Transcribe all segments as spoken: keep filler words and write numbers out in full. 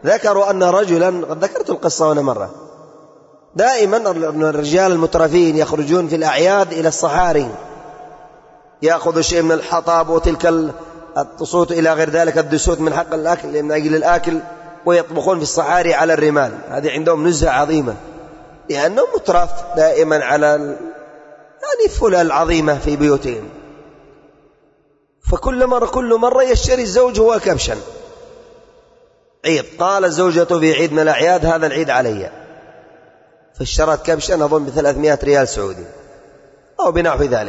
ذكروا أن رجلا، قد ذكرت القصة هنا مرة، دائما الرجال المترفين يخرجون في الأعياد إلى الصحاري، يأخذ شيء من الحطب وتلك التصوت إلى غير ذلك، الدسوت من حق الأكل من أجل الأكل، ويطبخون في الصحاري على الرمال. هذه عندهم نزهة عظيمة، لأنهم مترف دائما على يعني فلل عظيمة في بيوتهم. فكل مرة كل مرة يشتري الزوج هو كبشا عيد، قال الزوجة في عيد من الأعياد هذا العيد علي، فاشترت كبشا أظن بثلاثمائة ريال سعودي أو بنحو ذلك،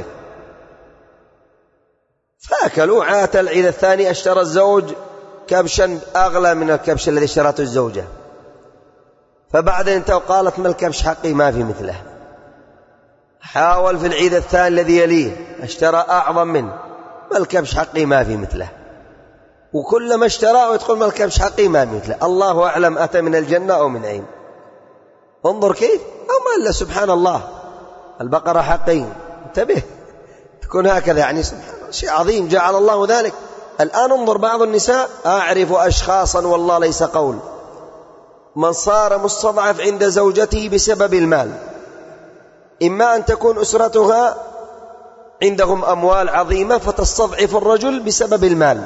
فأكلوا. عات العيد الثاني اشترى الزوج كبشا أغلى من الكبش الذي اشترته الزوجة، فبعد انتهى قالت ما الكبش حقي ما في مثله. حاول في العيد الثاني الذي يليه اشترى أعظم منه، ما الكبش حقي ما في مثله. وكلما اشتراه يدخل ما الكبش حقي ما في مثله. الله أعلم أتى من الجنة أو من أين. انظر كيف، أو ما إلا سبحان الله البقرة حقي، انتبه تكون هكذا، يعني سبحان الله شيء عظيم جعل الله ذلك. الآن انظر بعض النساء، أعرف أشخاصا والله ليس قول، من صار مستضعف عند زوجته بسبب المال، إما أن تكون أسرتها عندهم أموال عظيمة فتستضعف الرجل بسبب المال.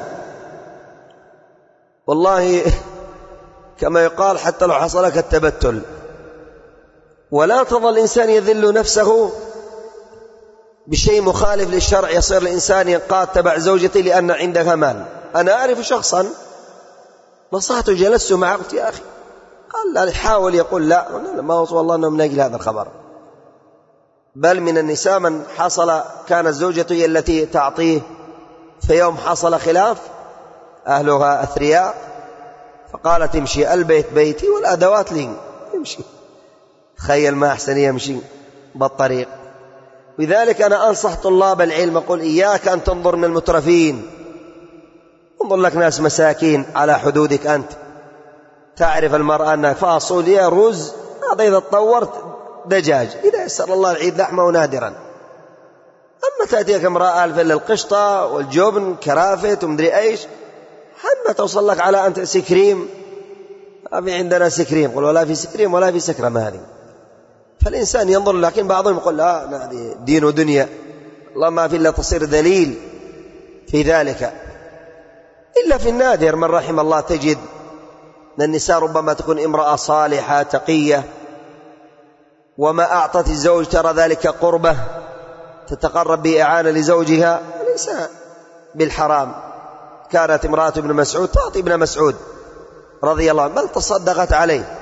والله كما يقال حتى لو حصلك التبتل، ولا تظل الإنسان يذل نفسه بشيء مخالف للشرع، يصير الإنسان ينقاد تبع زوجتي لأن عندها مال. أنا أعرف شخصا نصحته، جلست معه قلت يا أخي، قال لا، حاول يقول لا، ما وصل والله أنه من أجل هذا الخبر. بل من النساء من حصل كانت زوجته هي التي تعطيه، في يوم حصل خلاف أهلها أثرياء، فقالت امشي، البيت بيتي والأدوات لي، امشي. تخيل ما أحسن يمشي بالطريق. لذلك أنا أنصح طلاب العلم، أقول إياك أن تنظر من المترفين، انظر لك ناس مساكين على حدودك أنت، تعرف المرأة أنها فاصوليا رز، هذا إذا تطورت دجاج، إذا يسر الله العيد لحمه نادرا. أما تأتيك امرأة ألف إلا القشطة والجبن كرافت ومدري أيش، حتى توصل لك على أنت سكريم، ما في عندنا سكريم، قل ولا في سكريم ولا في سكرم هذه. فالإنسان ينظر، لكن بعضهم يقول لا هذه دين ودنيا، الله ما في إلا تصير ذليل في ذلك. إلا في النادر من رحم الله تجد أن النساء ربما تكون امرأة صالحة تقية، وما أعطت الزوج ترى ذلك قربة تتقرب بإعانة لزوجها، ليس بالحرام. كانت امرأة ابن مسعود تعطي ابن مسعود رضي الله عنه، بل تصدقت عليه